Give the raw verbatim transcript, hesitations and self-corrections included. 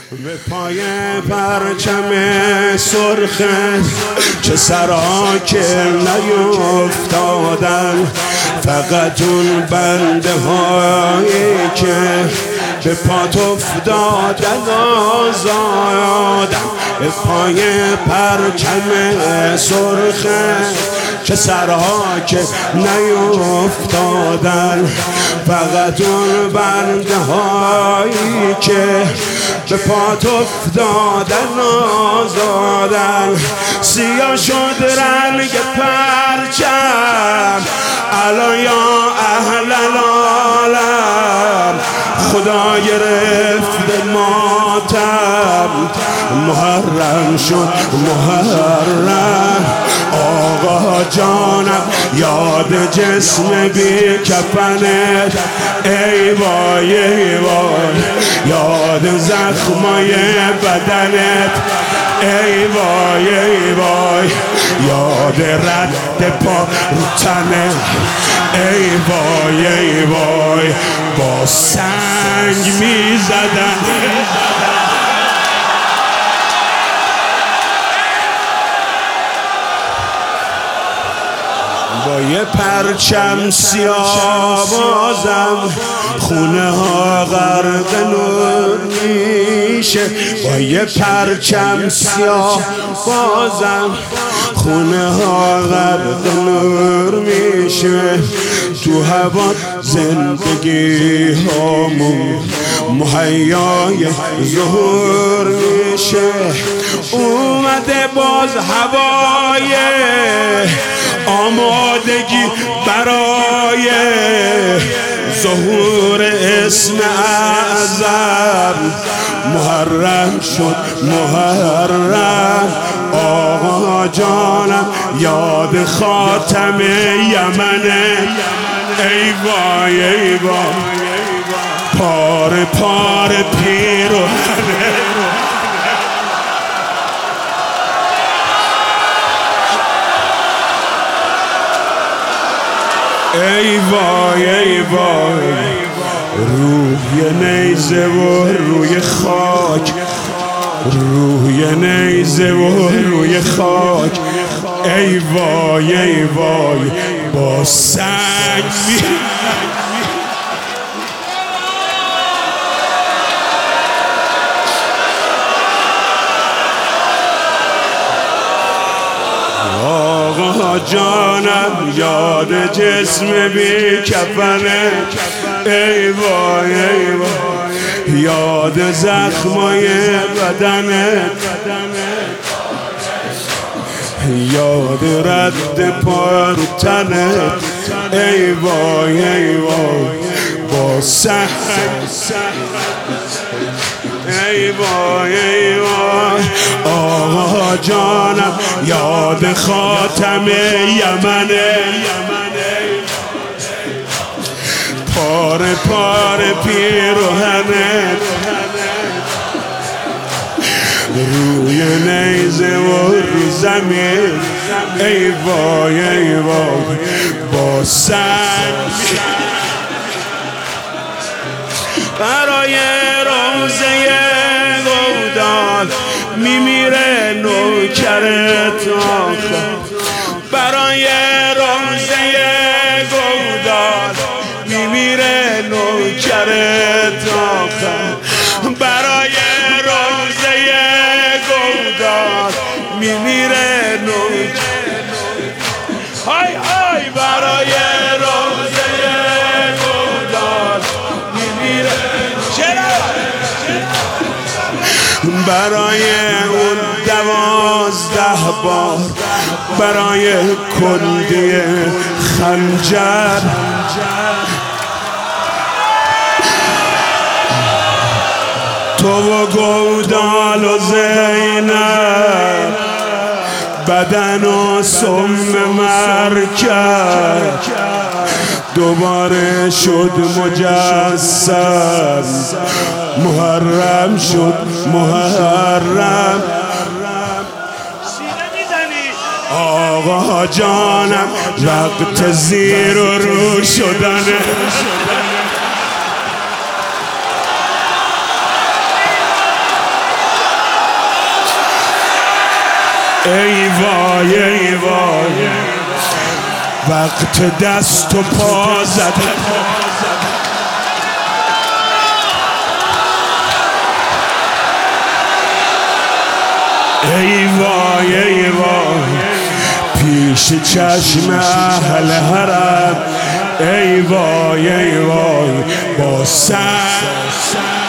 به پای پرچم سرخه چه سرا که نیفتادن، فقط اون بنده هایی که به پات افتادن آزادن. به پای پرچم سرخه چه سرها که نیفتادن، فقط اون بنده هایی که به پات افتادن آزادن. سیاه شد رنگ پرچم الان یا اهل العالم، خدا گرفت ماتم محرم شد محرم. آقا جانم یاد جسم بی کفنت، ای وای ای وای یاد زخمای بدنت، ای وای ای وای یاد رد پا رو تنت، ای وای ای وای با سنگ می زدن. با یه پرچم سیاه بازم خونه ها غرق نور میشه، با یه پرچم سیاه بازم خونه ها غرق نور میشه. تو هوا زندگی هامون مهیای ظهور میشه. اومده باز هوای آمادگی برای ظهور اسم اعظم. محرم شد محرم. آقا جانم یاد خاتم یمنه، ای وای ای وای پار پار پیرهنه. ای وای ای وای روی نیزه و روی خاک، روی نیزه و روی خاک، ای وای ای وای با سنگ می آقا جانم یاد جسم بی کفنه، ای وای ای وای یاد زخمای بدنه، یاد رد پا رو تنه، ای وای ای وای با سنگ، ای وای ای وای آقا جانم یاد خاتم یمنه، پار پار پیرهنه، روی نیزه و رو زمین، ای وای ای وای با سنگ برای روزه گودال میمیره نوکرت آخر، برای روزه گودال میمیره نوکرت آخر، برای روزه گودال میمیره نوکرت، های های برای روزه گودال میمیره، برای اون دوازده بار، برای کندی خنجر، تو و گودال و زینب بدن و سم مرکب، دوباره شد مجسم، محرم شد محرم. آقا جانم وقت زیر و رو شدنه، ای وای ای وای وقت دست و پا زدن ای وای ای وای پیش چشم اهل حرم ای وای ای وای با سر